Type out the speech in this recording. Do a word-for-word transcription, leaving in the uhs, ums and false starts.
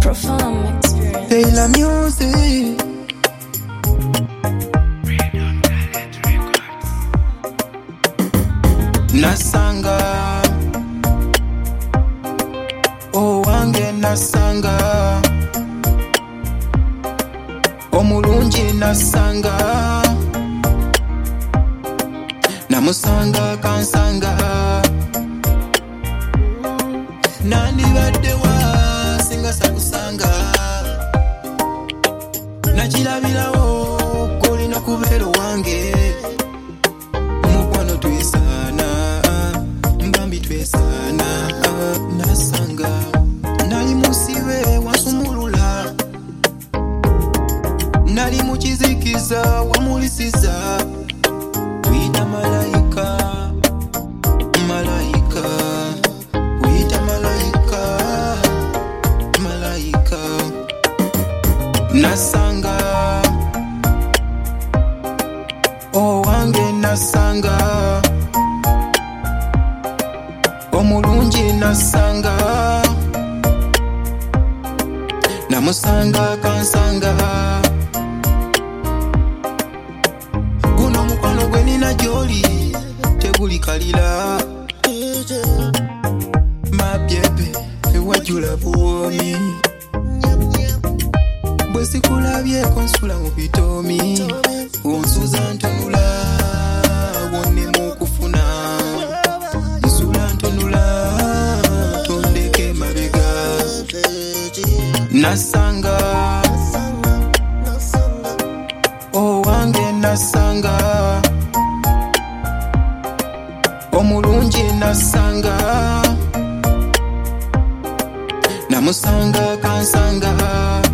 Profound experience. Taylor music. Nasanga, oh wange nasanga, omulungi nasanga, namusanga kansanga, nandibadde wa singa sakusanga, nakirabirawo kolina kubeera wange. Nasanga nali musibe wasumulula, nali mukizikiza wamulisiza, wita malayika, malayika, wita malayika, malayika. Nasanga, oh wange nasanga, omulungi nasanga, namusanga kansanga, guno mukwano gwe nina gy'oli teguli kalira, mabyebe ewajula buwomi, bwe sikulabyeko nsula mu bitomi, onsuza ntunula wonnemu okufuna. Nasanga, oh wange nasanga, omulungi nasanga, namusanga kansanga.